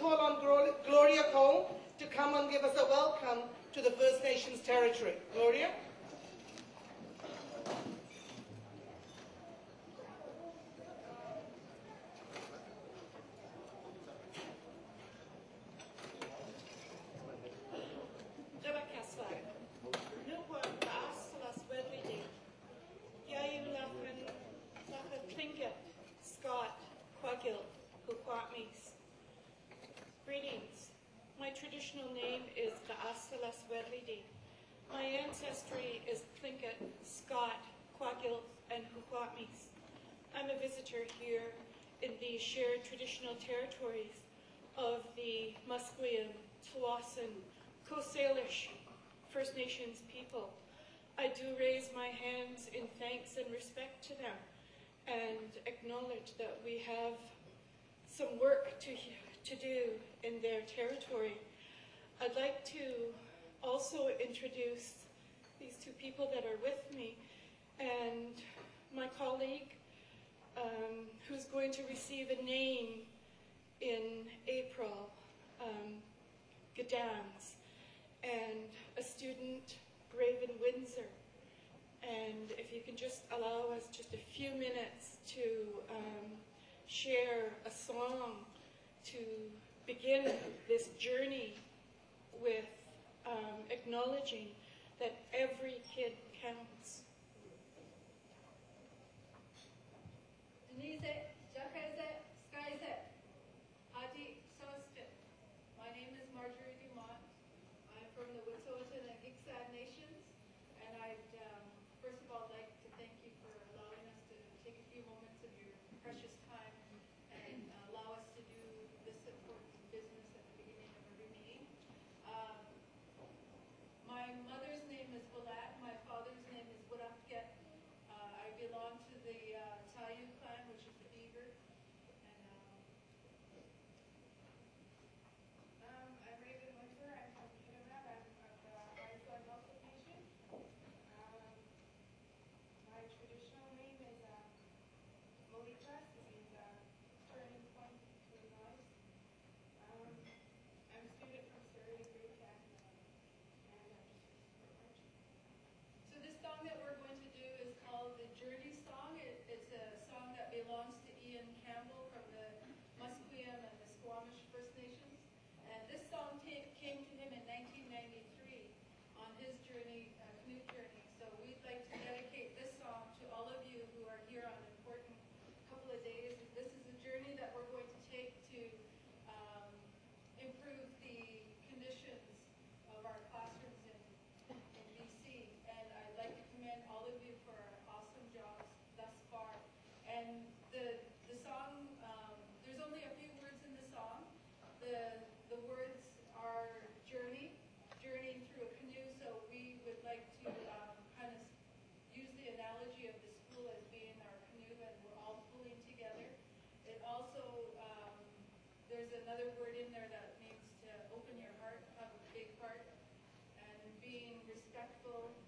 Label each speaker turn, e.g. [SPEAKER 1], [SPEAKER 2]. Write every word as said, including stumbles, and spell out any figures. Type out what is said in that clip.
[SPEAKER 1] call on Gloria Cole to come and give us a welcome to the First Nations territory. Gloria?
[SPEAKER 2] Greetings. My traditional name is Ga'asalas Wedlidi. My ancestry is Tlingit, Scott, Kwagil, and Hukwatmis. I'm a visitor here in the shared traditional territories of the Musqueam, Tsawwassen, Coast Salish First Nations people. I do raise my hands in thanks and respect to them and acknowledge that we have some work to, to do in their territory. I'd like to also introduce these two people that are with me and my colleague um, who's going to receive a name in April, um, Gadams, and a student, Braven Windsor. And if you can just allow us just a few minutes to um, share a song to begin this journey with um, acknowledging that every kid counts.
[SPEAKER 3] Denise, Jakeze, Skyze, Adi Sostin. My name is Marjorie Dumont. I'm from the Wet'suwet'en and Gitxsan nations, and I'd um, first of all like to thank you for allowing us to take a few moments of your precious time and uh, allow us to do this important business at the beginning of every meeting. Um, my mother's name is Balat. My father's name is Wurapget. Uh, I belong to the uh, Tayu clan, which is the Beaver. And um,
[SPEAKER 4] um, I'm Raven Windsor. I'm from Kitimat. I'm of the Aizwan Muslim Nation. Um, my traditional name is um, Molikas. It means uh, turning point to the lives. Um, I'm a student from Surrey, grade ten, and I'm just very much.
[SPEAKER 3] so this song that we're going to do is called the Journey Song. It, it's a song that belongs to Ian Campbell from the Musqueam and the Squamish First Nations. And this song ta- came to him in nineteen ninety-three on his journey, uh, canoe journey. So we'd like to dedicate this song to all of you who are here on an important couple of days. This is a journey that we're going to take to um, improve the conditions of our classrooms in, in B C. And I'd like to commend all of you for awesome jobs thus far. And the the song, um, there's only a few words in the song. The the words are journey, journeying through a canoe. So we would like to um, kind of use the analogy of the school as being our canoe, and we're all pulling together. It also, um, there's another word in there that means to open your heart, have a big heart, and being respectful